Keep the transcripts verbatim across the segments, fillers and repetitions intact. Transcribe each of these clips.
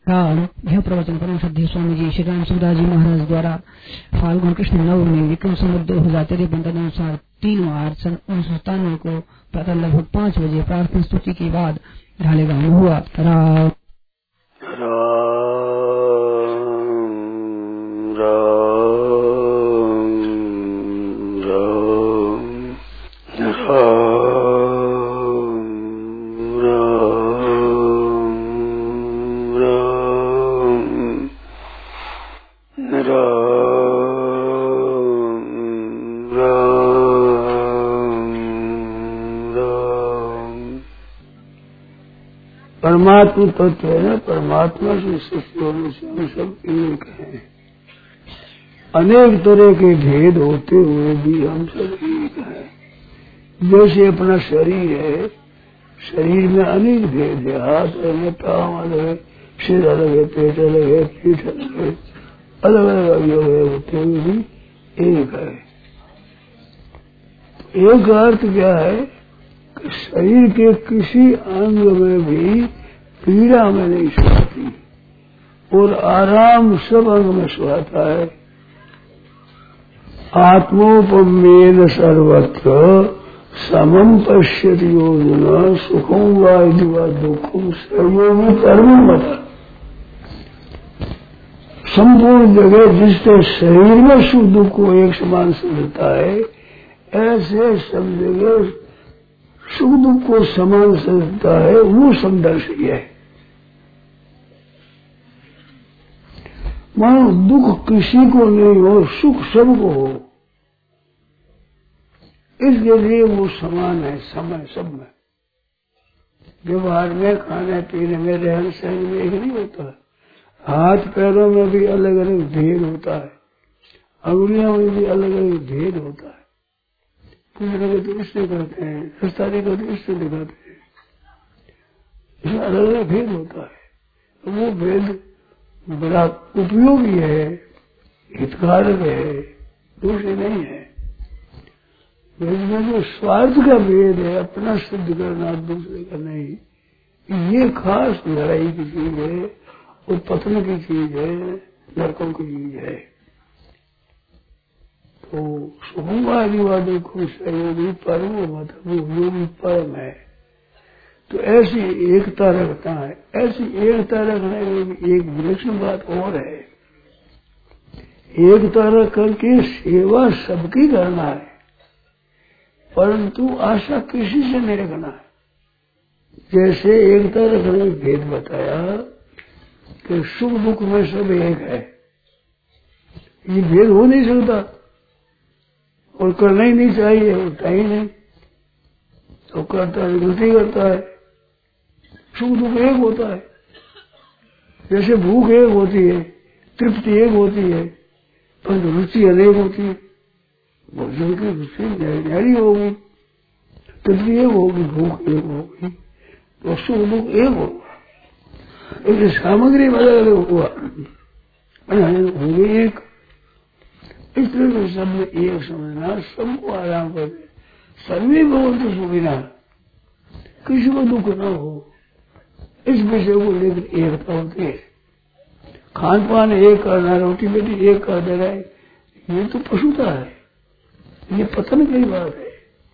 यह प्रवचन परम श्रद्धेय स्वामी जी श्री राम सुखदास जी महाराज द्वारा फाल्गुन कृष्ण नवमी विक्रम संवत दो हजार तिरपन तदनुसार तीन मार्च सन उन्नीस सौ सतानवे को प्रातः लगभग पाँच बजे प्रार्थना स्तुति के बाद ढालेगांव में हुआ। राम परमात्मा तत्व है ना, परमात्मा से सृष्टि होने से हम सब एक हैं। अनेक तरह के भेद होते हुए भी हम सब एक हैं। जैसे अपना शरीर है, शरीर में अनेक भेद है, हाथ है, पाँव अलग है, सिर अलग है, पेट अलग है, पीठ अलग है, अलग अलग अवयव होते हुए भी एक है। तो एक अर्थ क्या है कि शरीर के किसी अंग में भी पीड़ा में नहीं सुहाती और आराम सब अंग में सुहाता है। आत्मोपमेन सर्वत्र समम पश्यति योजना सुखम वा दुखम सर्वों कर्म बता। संपूर्ण जगह जिससे शरीर में सुख दुख को एक समान समझता है, ऐसे सब जगह सुख दुख को समान समझता है, वो समदर्शी है। मानो दुख किसी को नहीं हो, सुख सबको हो, इसके लिए वो समान है समय सब में। व्यवहार में, खाने पीने में, रहन सहन में एक नहीं होता। हाथ पैरों में भी अलग अलग भेद होता है, अंगुलियों में भी अलग अलग भेद होता है। पूछने को तो इससे करते हैं, रस्तारी को तो इससे दिखाते हैं, इसमें अलग अलग भेद होता है। वो भेद बड़ा उपयोगी है, हितकारक है, दूसरे नहीं है। इसमें जो स्वार्थ का भेद है, अपना सिद्ध करना दूसरे का नहीं, ये खास लड़ाई की चीज है और पतन की चीज है, नरकों की चीज है। तो सुखवादी को सहयोगी परम मतलब वो भी परम है। तो ऐसी एकता रखता है, ऐसी एकता रखने में एक विलक्षण बात और है। एकता रख करके सेवा सबकी करना है, परंतु आशा किसी से नहीं रखना है। जैसे एकता रखने में भेद बताया कि सुख दुख में सब एक है, ये भेद हो नहीं सकता और करना ही नहीं चाहिए, होता ही नहीं। तो करता है गलती करता है। सुख दुख एक होता है, जैसे भूख एक होती है, तृप्ति एक होती है, परंतु रुचि अनेक होती है। भोजन की रुचि न्यारी होगी, तृप्ति एक होगी, भूख एक होगी, तो सुख दुख एक होगा। एक सामग्री में अलग अलग हुआ, होगी एक। इस तरह से सब में एक समझना, सबको आराम कर दे। सभी भगवंत सुखिना, किसी को दुख न हो, इस विषय को लेकर एकता होती है। खान पान एक करना, रोटी बेटी एक कर दे रहा है, ये तो पशुता है, ये पतन की बात है।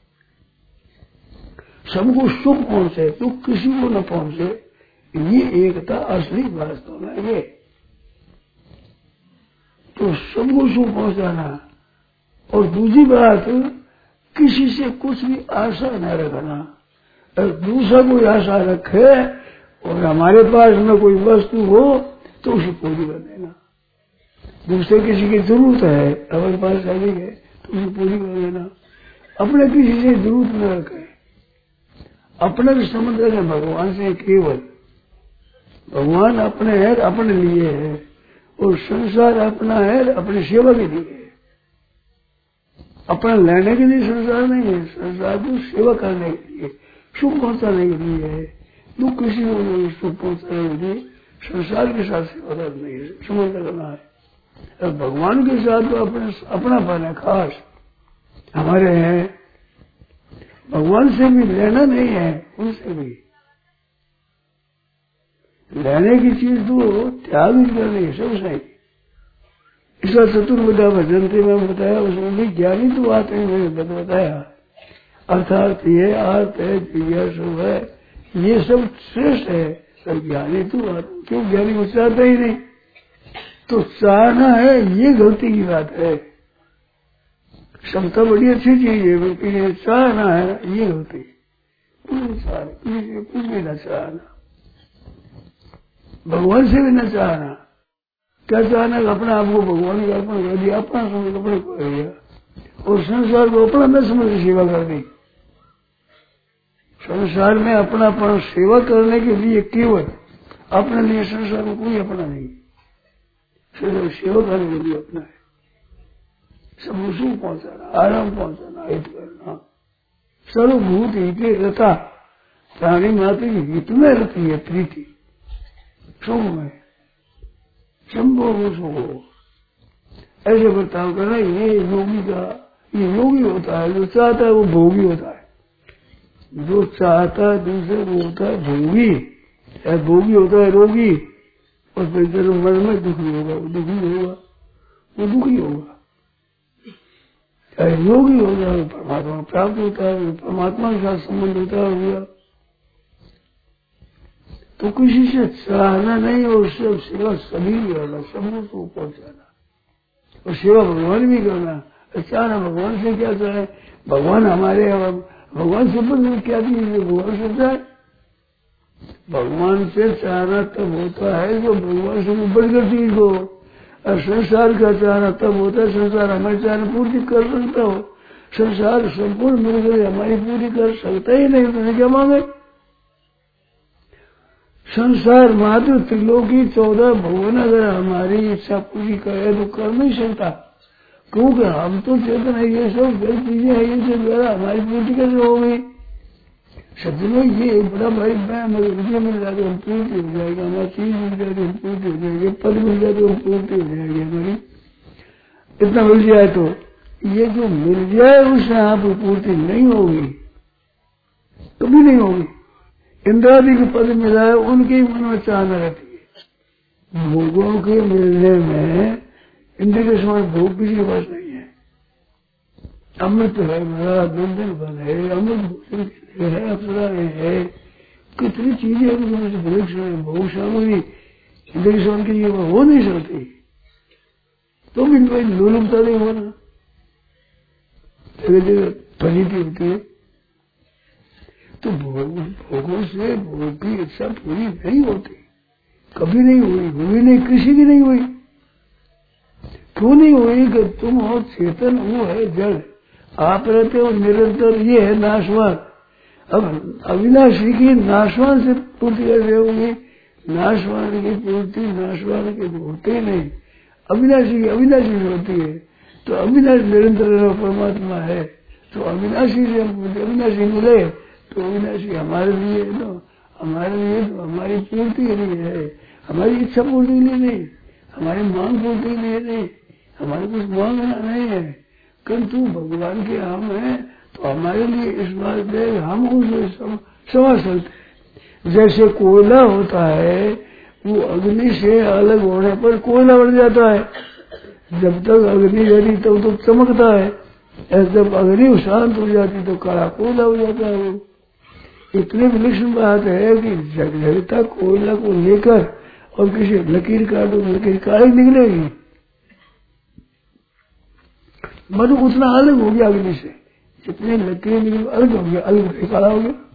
सबको सुख पहुंचे, दुख किसी को न पहुंचे, ये एकता असली वास्तव में ये। तो सबको सुख पहुंचाना। और दूसरी बात, किसी से कुछ भी आशा न रखना। अगर दूसरा कोई आशा रखे और हमारे पास में कोई वस्तु हो तो उसे पूरी कर देना। दूसरे किसी की जरूरत है, हमारे पास अधिक है तो उसे पूरी कर देना। अपने किसी से जरूरत न रखे, अपने भी संबंध रखे भगवान से केवल। भगवान अपने है, अपने लिए है, और संसार अपना है, अपनी सेवा के लिए है। अपना लेने के लिए संसार नहीं है, संसार को सेवा करने के लिए, सुख पहुंचाने के लिए है। दुख किसी को नहीं, सुख पहुंचाने के लिए संसार के साथ सेवा करनी है, संबंध करना है। अब भगवान के साथ तो अपने अपनापन है, खास हमारे हैं। भगवान से भी लेना नहीं है, उनसे भी लेने की चीज तो त्याग नहीं करनी है, सब सही। इसका चतुर्विधा भजन थे मैं बताया, उसमें भी ज्ञानी तो आते हैं, मैंने बताया। अर्थात ये अर्थ है, जिज्ञासु है, ये सब श्रेष्ठ है। सब ज्ञानी तो आते, क्यों ज्ञानी को चाहता ही नहीं, तो चाहना है ये गलती की बात है। क्षमता बड़ी अच्छी चीज है, बल्कि ये चाहना है ये गलती। कुछ भी न चाहना, भगवान से भी न चाहना। क्या चाहना, अपना आपको भगवान का अर्पण कर दिया, अपना समझ अपने को कर दिया, और संसार को अपना न समझ सेवा कर दी। संसार में अपनापन सेवा करने के लिए केवल, अपने लिए संसार में कोई अपना नहीं, सिर्फ सेवा करने के लिए अपना है। सब सुख पहुंचाना, आराम पहुंचाना, हित करना। सर्वभूत हित रता, प्राणी मात्र की हित में रहती है प्रीति, सुख में संभोग सुख। ऐसे बर्ताव करना, ये योगी का, ये योगी होता है। जो चाहता है वो भोगी होता है, जो चाहता है दूसरे वो होता है भोगी, या भोगी होता है रोगी। और फिर जब मन में दुखी होगा वो दुखी होगा, वो दुखी होगा। चाहे योगी हो जाए परमात्मा प्राप्त होता है, परमात्मा के साथ संबंध होता है। तो किसी से चाहना नहीं, और सब सेवा सभी करना, सबको पहुंचाना, और सेवा भगवान भी करना। चाहना भगवान से क्या चाहे, भगवान हमारे, भगवान से पर क्या चीज है, भगवान से चाहे। भगवान से चाहना तब होता है जो भगवान से बढ़कर चीज हो, और संसार का चाहना तब होता है संसार हमारे चाहना पूर्ति कर सकता हो। संसार संपूर्ण मिलकर हमारी पूरी कर सकता ही नहीं, तो क्या मांगे। संसार मात्र त्रिलोकी चौदह भुवन अगर हमारी इच्छा पूरी करे तो कर नहीं सकता, क्योंकि हम तो चेतन है। ये सब गलत चीजें है, ये सब द्वारा हमारी पूर्ति कैसे होगी। सज्जनों ये बड़ा भाई मैं विजय मिल जाए तो हम पूर्ति हो जाएगी, हमारी चीज मिल जाए तो हम पूर्ति हो जाएगी, पद मिल जाए तो हम पूर्ति हो जाएगी हमारी। इतना मिल जाए तो ये जो मिल जाए उससे आप पूर्ति नहीं होगी, कभी नहीं होगी। इंद्रादि के पद मिला है, उनके ही मन में चाहना रहती है। भोगों के मिलने में इंद्र के समान भोग किसी के पास नहीं है। अमृत है, मेरा नंदन बन है, अमृत भोजन है, अप्सरा है, कितनी चीजें हैं भोग सामग्री इंद्र के समान की ये हो नहीं सकती। तो भी कोई लोलुपता नहीं होना, जगह जगह फलीती होती है। तो भोगों से भोग की इच्छा पूरी नहीं होती, कभी नहीं हुई, हुई नहीं, किसी की नहीं हुई। क्यों नहीं हुई कि तुम हो चेतन, वो है जड़, आप रहते हो निरंतर, ये है नाशवान। अब अविनाशी की नाशवान से पूर्ति कैसे होगी। नाशवान की पूर्ति नाशवान के होते नहीं, अविनाशी की अविनाशी होती है। तो अविनाशी निरंतर परमात्मा है, तो अविनाशी से अविनाशी मिले तो अविनाशी हमारे लिए तो हमारे लिए तो हमारी पूर्ति के लिए है, हमारी इच्छा पूर्ति के लिए नहीं, हमारी मांग पूर्ति के लिए नहीं, हमारे कुछ मांगना नहीं है। किंतु भगवान के हम हैं तो हमारे लिए इस बात में हम उसे समझ सकते। जैसे कोयला होता है, वो अग्नि से अलग होने पर कोयला बढ़ जाता है, जब तक अग्नि जली तब तो चमकता है, जब अग्नि शांत हो जाती तो काला कोयला हो जाता है। वो इतनी विलक्षण बात है कि जगता कोयला को लेकर और किसी लकीर काटो लकीर काली निकलेगी, मधु उतना अलग हो गया अग्नि से, जितने लकीर निकल अलग हो गया, अलग काला हो गया।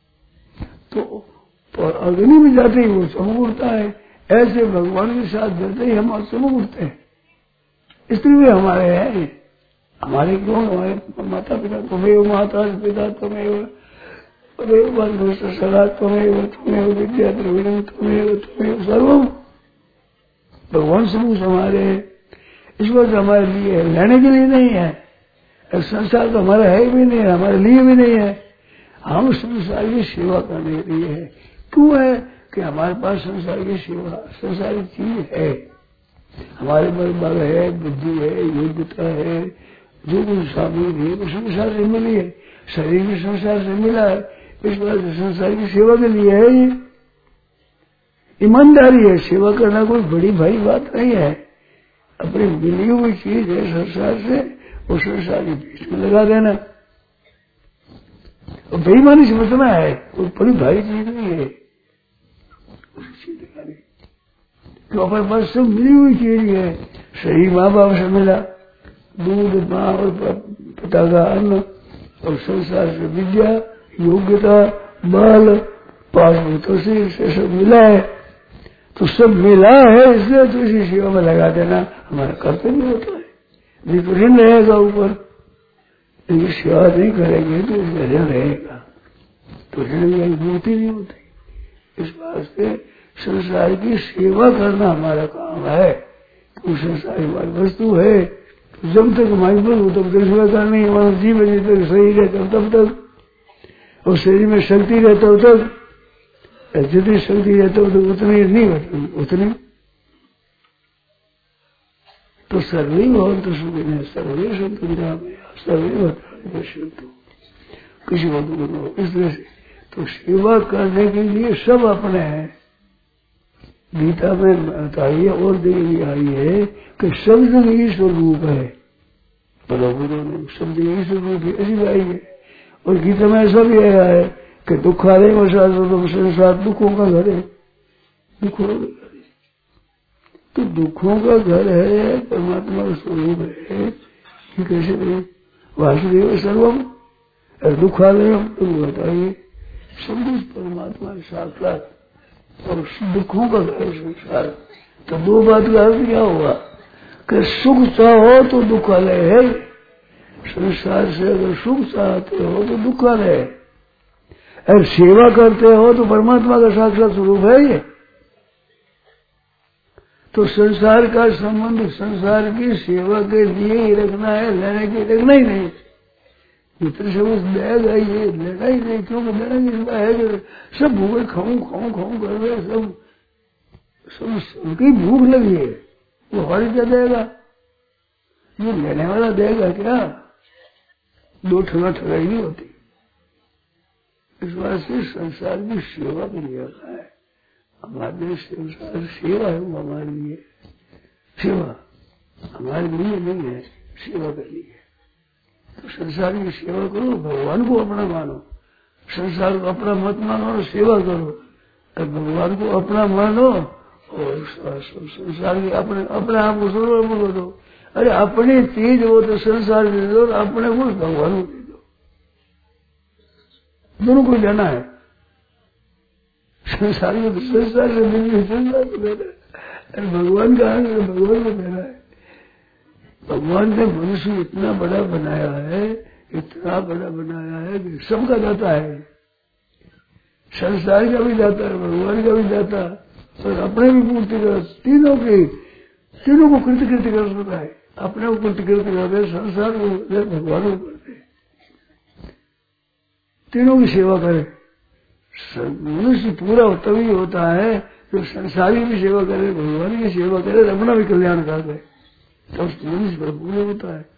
तो अग्नि में जाते ही वो चमक उठता है। ऐसे भगवान के साथ जाते ही हम चमक उठते हैं। स्त्री भी हमारे हैं, हमारे क्यों, हमारे माता पिता तुम्हें, माता पिता तुम्हें, सदा तुम्हें तुम्हें विद्या द्रविणम तुम्हें तुम्हें सर्वम। भगवान समूह हमारे, ईश्वर हमारे लिए है, लेने के लिए नहीं है। संसार तो हमारा है भी नहीं है, हमारे लिए भी नहीं है। हम संसार की सेवा करने के लिए है। क्यों है कि हमारे पास संसार की सेवा संसार की चीज है, हमारे पास बल है, बुद्धि है, योग्यता है, जो कुछ सामग्री है वो संसार से मिली है, शरीर भी संसार से मिला है, इस बात से संसार की सेवा के लिए है। ये ईमानदारी है। सेवा करना कोई बड़ी भारी बात नहीं है। अपनी मिली हुई चीज है संसार से, वो संसार के बीच में लगा देना और बेईमानी समझना है, कोई बड़ी भारी चीज नहीं है। तो अपने पास सब मिली हुई चीज है। सही माँ बाप से मिला, दूध माँ और पिता का अन्न और संसार से विद्या, योग्यता, बल, पासभूतों से सब मिला है। तो सब मिला है, इसलिए तो इसी सेवा में लगा देना हमारा कर्तव्य होता है। नहीं तो ऋण रहेगा ऊपर, यदि सेवा नहीं करेंगे तो इसमें ऋण रहेगा, तो ऋण की मूर्ति नहीं होती। इस वास्ते संसार की सेवा करना हमारा काम है। तो संसार हमारी वस्तु है, तो जब तक हमारी बल हो तब तक सेवा करनी, हमारा जीवन जब तक शरीर रहता तब तक, और शरीर में शक्ति रहता हो तब, जितनी शक्ति रहता हो तो उतनी नहीं होती, उतनी तो सर्वे भवन्तु तो सुखिनः सर्वे सन्तु निरामयाः सर्वे भद्राणि पश्यन्तु। किसी को दुख न हो। इस तरह से तो सेवा करने के लिए सब अपने हैं। गीता में बताइए और देखिए आई है कि सब जगह ईश्वर रूप है, बराबर ने सब जगह ईश्वर रूप है, ऐसी आई है। और गीता में ऐसा भी आया है कि दुखालय वसात तुम संसार दुखों का घर है, दुखों का घर है। तो दुखों का घर है, परमात्मा का स्वरूप है, ये कैसे नहीं? वासुदेव सर्वम और दुखालय तुम बताइए, सब कुछ परमात्मा साक्षात और दुखों का घर संसार। तो दो बात का अर्थ क्या हुआ कि सुख चाहो तो दुखालय है, संसार से अगर सुख चाहते हो तो दुखालय है, और सेवा करते हो तो परमात्मा का साक्षात स्वरूप है ये। तो संसार का संबंध संसार की सेवा के लिए ही रखना है, लेने के रखना ही नहीं। मित्र से उस देगा ये लेना ही नहीं, क्योंकि लेना इसका है कि सब भूखे खाऊं खाऊं खाऊं कर रहे, सब सब सबकी भूख लगी है, वो हमारी क्या देगा? ये लेने वाला देगा क्या? दो ठगा ठगाई नहीं होती। इस वास्ते संसार की सेवा के लिए रखा है। हमारे संसार सेवा है, वो हमारे लिए सेवा हमारे लिए नहीं है, सेवा के लिए। तो संसार की सेवा करो, भगवान को अपना मानो, संसार को अपना मत मानो और सेवा करो, और भगवान को अपना मानो और संसार के अपने अपने आप को सर्वोपरि दो। अरे अपनी चीज हो तो संसार दे दो और अपने को भगवान को दे दो, दोनों को लेना है। संसार में तो संसार से मिलने संसार को देना है, भगवान का है भगवान को देना है। भगवान ने मनुष्य इतना बड़ा बनाया है, इतना बड़ा बनाया है कि सबका दाता है, संसार का भी दाता है, भगवान का भी दाता और अपने भी पूर्ति कर, तीनों के तीनों को कृतकृत्य कर सकता है। अपने को कृतकृत्य करते, संसार को भगवान को करते, तीनों की सेवा करे। मनुष्य पूरा तभी होता है जो संसारी भी सेवा करे, भगवान की सेवा करे, अपना भी कल्याण कर दे, तो मनुष्य भरपूर होता है।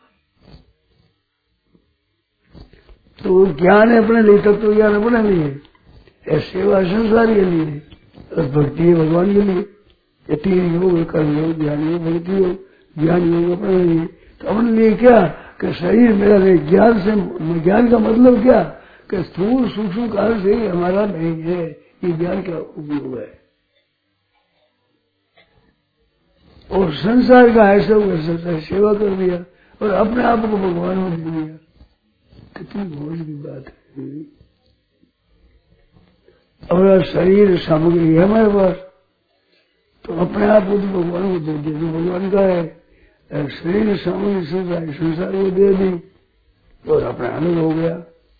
तो ज्ञान है अपने लिए, तब तो ज्ञान अपने लिए, सेवा संसार के लिए और भक्ति है भगवान के लिए। ये तीन योग, कर्म योग, ज्ञान योग, भक्ति योग। ज्ञान योग अपने लिए, तो अपने लिए क्या कि शरीर मेरा नहीं। ज्ञान से ज्ञान का मतलब क्या कि स्थूल सूक्ष्म काल से हमारा नहीं है, ये ज्ञान का उपयोग है। और संसार का है सब संसार सेवा कर दिया और अपने आप को भगवान को दे दिया। कितनी भोज की बात है। और शरीर सामग्री है हमारे पास, तो अपने आप को तो भगवान को दे दिया, जो भगवान का है। शरीर सामग्री संसार संसार को दे दी और अपने अलग हो गया,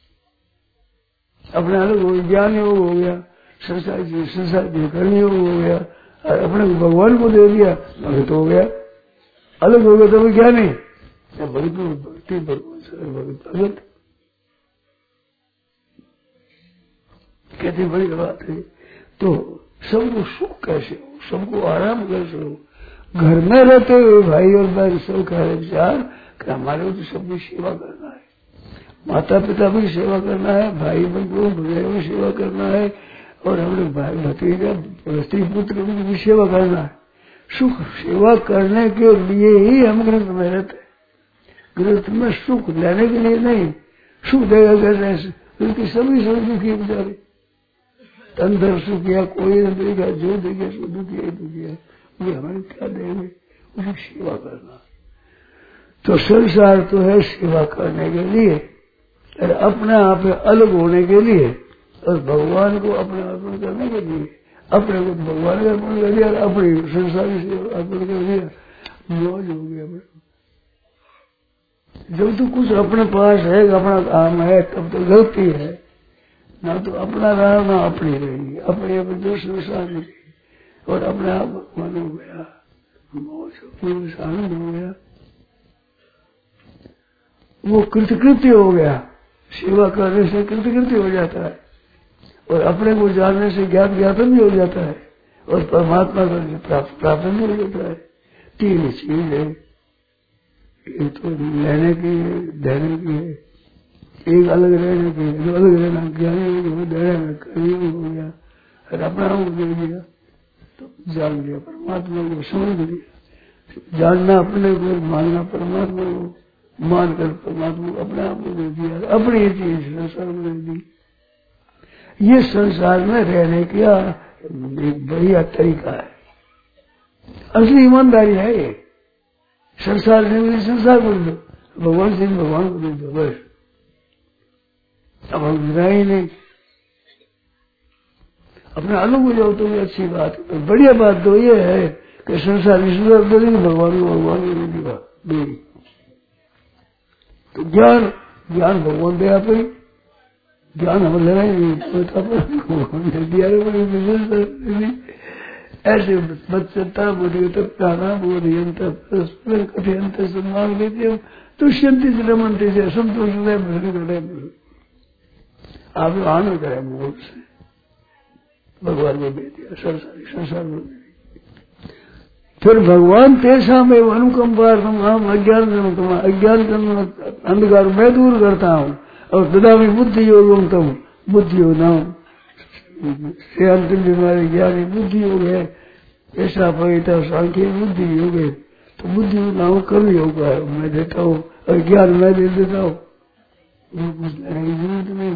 अपने अलग हो ज्ञान योग हो गया, संसार की संसार की कर्म योग हो गया, और अपने को भगवान को दे दिया, भगत हो गया, अलग हो गया। तो क्या नहीं भगत भक्ति भगत भगत कहते बड़ी बात है। तो सबको सुख कैसे हो, सबको आराम कैसे हो। घर में रहते हुए भाई और बहन सब कह रहे विचार कि हमारे को तो सबकी सेवा करना है, माता पिता भी सेवा करना है, भाई बंधु भैया भी सेवा करना है, और हमने भाई भतीजा स्त्री पुत्र उनकी सेवा करना है। सुख सेवा करने के लिए ही हम ग्रंथ में रहते हैं। ग्रंथ में सुख लेने के लिए नहीं। सुख देगा कैसे? क्योंकि सभी सब दुखी बेचारे, अंदर सुख या कोई न देगा, जो देगा सो दुखी है दुखी है, वो हमें क्या देंगे? उसकी सेवा करना। तो संसार तो है सेवा करने के लिए और अपने आप अलग होने के लिए, और भगवान को अपने अर्पण करने के लिए। अपने को भगवान का अर्पण कर दिया और अपनी संसार की अर्पण कर दिया, मौज हो गया। जब तो कुछ अपने पास है, अपना काम है, तब तो गलती है ना। तो अपना रहा ना अपनी रहेगी, अपने अपने जो संसार में और अपने आप भगवान हो गया, मौज आनंद हो गया, वो कृतकृत्य हो गया। सेवा करने से कृतकृत्य हो जाता है और अपने को जानने से ज्ञान ज्ञापन भी हो जाता है और परमात्मा का प्राप्त प्राप्त भी हो जाता है। तीन चीज है, एक तो लेने की है, देने की है, एक अलग रहने की है। जो अलग रहना ज्ञानी हो गया, देने में कर्मी हो गया और अपना को दे दिया तो जान लिया, परमात्मा को समझ लिया। जानना अपने को, मानना परमात्मा को, मानकर परमात्मा को अपने आप को दे दिया, अपनी ये चीज संसार में दे दी। ये संसार में रहने का एक बढ़िया तरीका है, असली ईमानदारी है ये। संसार से मुझे संसार को दो, भगवान से भगवान को दे दो, बस। अब हम रहा ही नहीं, अपना अलग हो जाओ तो भी अच्छी बात है। बढ़िया बात तो ये है कि संसार ईश्वर दे देंगे, भगवान को भगवान को दे देगा। तो ज्ञान ज्ञान भगवान दे आप ही, ज्ञान हमें लेना ही नहीं, भगवान दे दिया। ऐसे बच्चता बुद्धिता प्राणा बोधियंत परस्पर कथयंत सम्मान लेते तुष्यंति से रमनते से संतोष भजन करे। आप आनंद करे मोह से, भगवान ने दे दिया संसारी संसार में। फिर भगवान तेसा में अनुकंपार्थम हम अज्ञान अज्ञान अंधकार मैं दूर करता हूँ और ददामी बुद्धि योगम तम बुद्धि योग नाम से अंतिम बीमारी ज्ञानी बुद्धि योग है। ऐसा पवित्र सांख्य बुद्धि योग है, तो बुद्धि नाम कर्म योग है, मैं देता हूँ और ज्ञान मैं दे देता हूँ, कुछ लेने की जरूरत नहीं।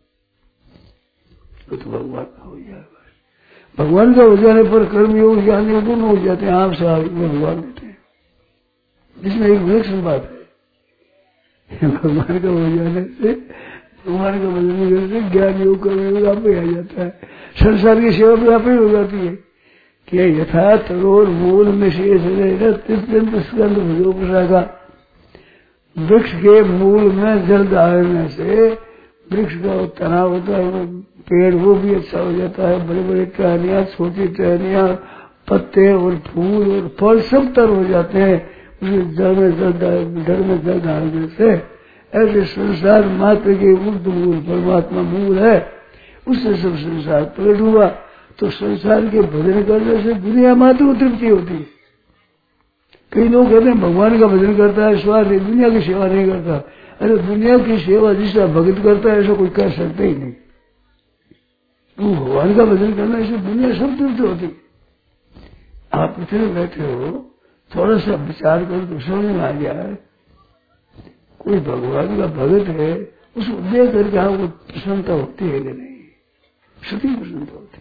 तो, तो भगवान का हो जाएगा। भगवान का हो जाने पर कर्म योग ज्ञान योग दोनों हो जाते हैं, आपसे भगवान देते हैं। इसमें एक विलक्षण बात है, भगवान का हो जाने से भगवान का भजन करने से ज्ञान योग कर्म योग आप ही आ जाता है। संसार की सेवा भी आप ही हो जाती है कि यथा तरोर मूल में शेष तित्यंत स्कंद भजो प्रसागा। वृक्ष के मूल में जल डालने से वृक्ष का तनाव होता है, पेड़ वो भी अच्छा हो जाता है। बड़े बड़े टहनियाँ, छोटी टहनियाँ, पत्ते और फूल और फल सब तर हो जाते हैं जल में जल जल में जल डालने से। ऐसे संसार मात्र के उर्द मूल परमात्मा मूल है, उससे सब संसार प्रकट हुआ। तो संसार के भजन करने से दुनिया मात्र को तृप्ति होती है। कई लोग कहते हैं भगवान का भजन करता है स्वार्थ, दुनिया की सेवा नहीं करता। अरे दुनिया की सेवा जिसका भगत करता है ऐसा कोई कर सकता ही नहीं। तुम भगवान का भजन करना इससे दुनिया सब तृप्त होती। आप इतने बैठे हो, थोड़ा सा विचार करो तो समझ में आ जाए, कोई भगवान का भगत है उसको देख करके आपको प्रसन्नता होती है कि नहीं? सभी प्रसन्नता होती है।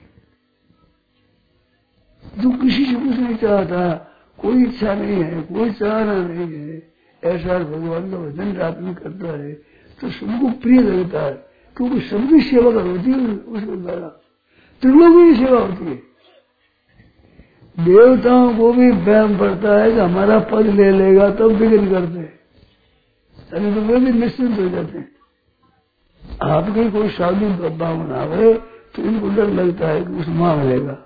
जो किसी से कुछ नहीं चाहता, कोई इच्छा नहीं है, कोई चाहना नहीं है, ऐसा भगवान का भजन रात में करता है तो सबको प्रिय लगता है, क्योंकि सबकी सेवा कर होती है उसके द्वारा, त्रिलोकी की सेवा होती है। देवताओं को भी वहम पड़ता है कि हमारा पद ले लेगा तब विघ्न करते हैं, अरे तो वे भी निश्चिंत हो जाते हैं। आपकी कोई साधु भावना है तो इनको डर लगता है कि उस मांग लेगा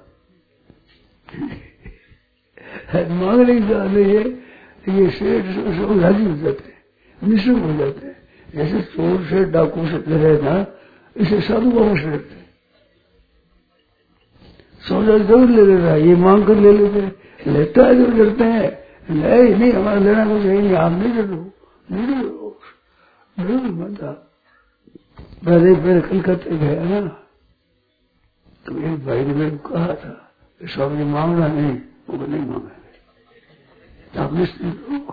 मांगने की बात नहीं है, ये शेर सब राजी हो जाते हैं, निश्चिंत हो जाते हैं। जैसे चोर से डाकू से डरे ना, इसे साधु बाबा से डरते हैं। सौदा जरूर ले लेता है, ये मांग कर ले लेते हैं, लेता है जरूर डरते हैं, नहीं नहीं हमारा लेना कुछ नहीं, आप नहीं डर लो नहीं डरो जरूर बनता। पहले फिर कलकत्ते गया ना, तो एक भाई ने मेरे को कहा था स्वामी जी मांगना नहीं, वो नहीं मांगा आप निश्चित हो।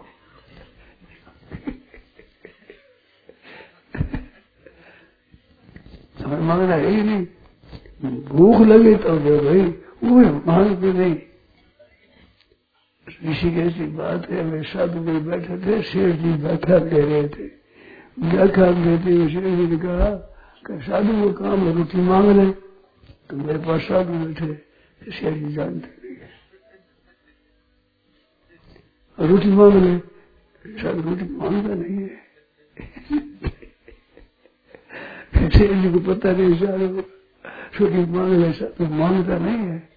हमें मांगना है ही नहीं, भूख लगे तो दे भाई, वो मांगते नहीं। ऋषि की ऐसी बात है, वे साधु में बैठे थे, शेर जी व्याख्यान दे रहे थे। व्याख्यान देते हुए शेर जी ने कहा कि साधु को काम रोटी मांग ले, तो मेरे पास साधु बैठे, शेर जी जानते नहीं रोटी मांग ले, साधु रोटी मांगता नहीं है। शेर जी को पता नहीं साधु रोटी मांग ले, साधु मांगता नहीं है।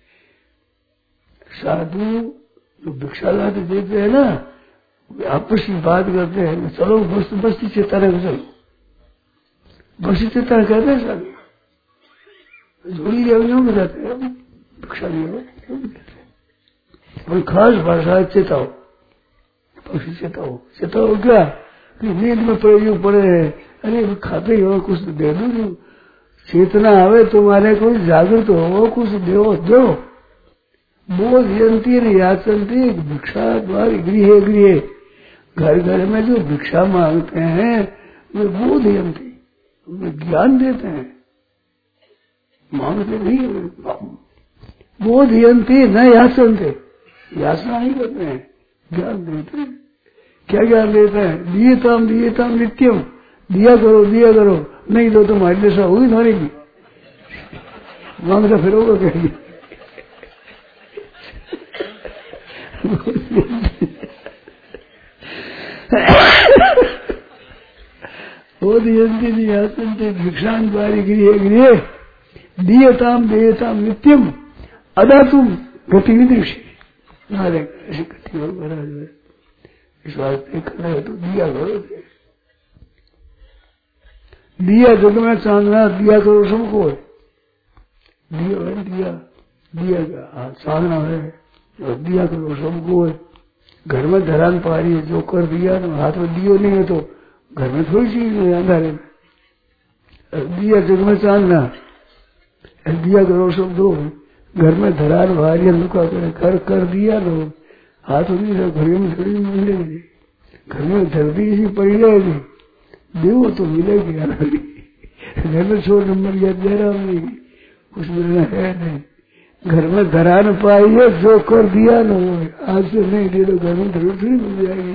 साधु जो भिक्षा लाते देते हैं ना, आपस की बात करते हैं, चलो बस्ती बस्ती चेताने को चलो, बस्ती चेताने कहते हैं साधु झोली लिया जाते हैं, भिक्षा लिया कोई खास भाषा है, चेताओ पक्षी चेताओ। चेताओ क्या कि नींद में प्रयोग पड़े है, अरे खाते ही हो कुछ दे दो, चेतना आवे तुम्हारे कोई जागृत हो, कुछ दो दो। बोध यंती याचंती भिक्षा द्वार गृह गृह, घर घर में जो भिक्षा मांगते हैं वे बोध यंती, वे ज्ञान देते हैं, मांगते नहीं। बोध यंती न याचंते, याचना नहीं करते हैं, ज्ञान देते हैं। क्या ज्ञान देते हैं? दिएताम दिएताम नित्यम, दिया करो दिया करो, नहीं दो तो हमारी दशा होगी तुम्हारी की, मांगता फिर होगा कहेंगे। बोध यंती नहीं याचंते भिक्षान द्वारी गृह गृह, दिएताम दिएताम नित्यम अदा तुम गतिविधि से नारे ऐसी गति और बना जो है, इस वास्ते करना है तो दिया करो, दिया जग में चांदना दिया करो सबको, दिया है दिया दिया का चांदना है, और दिया करो सबको है। घर में धरान पा रही है, जो कर दिया ना, हाथ में दियो नहीं है तो घर में थोड़ी चीज नहीं अंधारे में, दिया जग में चांदना, दिया करो सब दो। घर में धरान भारी लुका करे कर कर दिया लो, हाथ नहीं रहा, घर में थोड़ी मिलेगी, घर में धरती ऐसी पड़ी रहेगी, देवो तो मिलेगी आरामी, घर में छोड़ नंबर या दे रहा नहीं, कुछ मिलना है नहीं। घर में धरान पाई है, जो कर दिया ना वो आज से नहीं दे तो घर में धरती थोड़ी मिल जाएगी।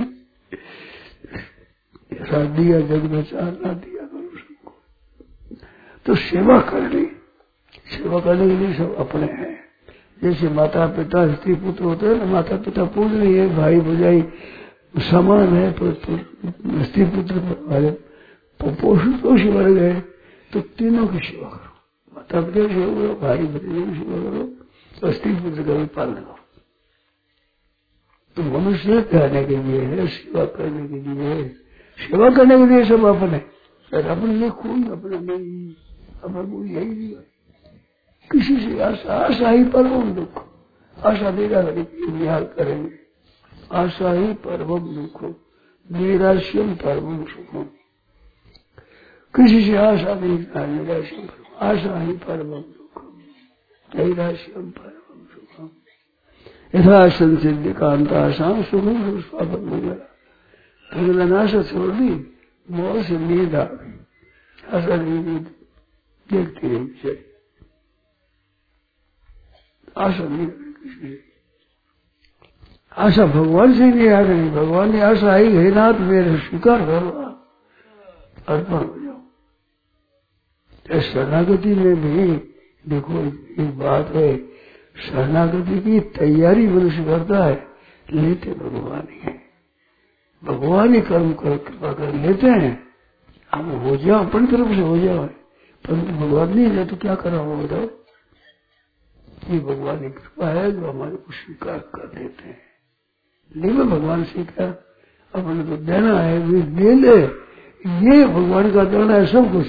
ऐसा दिया जग में चाहना दिया करो सबको। तो सेवा करनी, सेवा करने के लिए सब अपने हैं। जैसे माता पिता स्त्री पुत्र होते हैं ना, माता पिता पूजनीय है, भाई भुजाई समान है, तो, तो स्त्री पुत्र वाले पोषित पोषी बढ़ गए, तो तीनों की सेवा करो, माता पिता की सेवा करो, भाई भतीजे की सेवा करो, तो स्त्री पुत्र का भी पालन करो। तो मनुष्य कहने के लिए है, सेवा करने के लिए है, सेवा करने के लिए सब अपने, अपने लिए खून अपने नहीं, अपने को यही दिया। किसी से आशा, आशा ही परम दुख, आशा देगा निहाल करेंगे, आशा ही परम दुख, निराश्यम परम सुखम। किसी से आशा नहीं, निराश्यम आशा ही परम दुख, नैराश्यम परम सुखम। यथा संसिद्धि कांताशा सुखम स्वापक मंगला। आशा छोड़ दी, मोह से नींद आ गई, आशा नहीं देखती रही विषय, आशा नहीं किसी से, आशा भगवान से नहीं आ गई। भगवान ने आशा आई है नाथ मेरे स्वीकार करो, अर्पण हो जाओ। इस शरणागति में भी देखो एक बात है, शरणागति की तैयारी मनुष्य करता है, लेते भगवान ही है, भगवान ही कर्म कर कृपा कर लेते हैं। हम हो जाओ, अपनी तरफ से हो जाओ, परंतु भगवान नहीं है तो क्या करा हो बताओ। ये भगवान की कृपा है जो हमारे को स्वीकार कर देते हैं। लेकिन भगवान से क्या, अपने तो देना है वे दे ले, ये भगवान का देना है सब कुछ।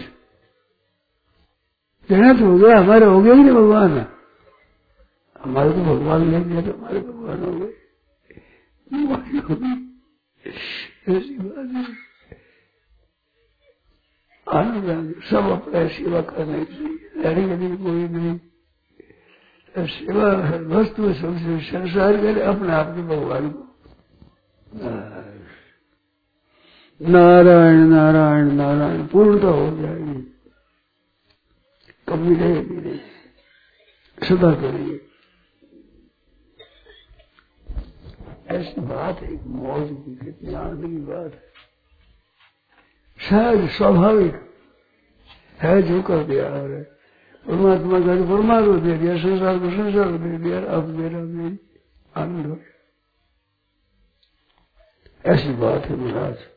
देना तो हो गया, हमारे हो गए ही नहीं भगवान, हमारे को भगवान ले दिया तो हमारे भगवान हो गए, ऐसी बात है। आनंद सब अपने सेवा करने के लिए, लड़ेंगे नहीं कोई नहीं, सेवा वस्तु सबसे संसार करे अपने आप के भगवान को। नारायण नारायण नारायण पूर्णता हो जाएगी, कभी रहेगी नहीं, सदा करेंगे। ऐसी बात है, एक मौज की, कितनी आनंद की बात है। शायद स्वाभाविक है, जो कर दिया है परमात्मा का परमात्मा को दे दिया, संसार को संसार को दे दिया, अब मेरा भी आनंद हो गया। ऐसी बात है महाराज।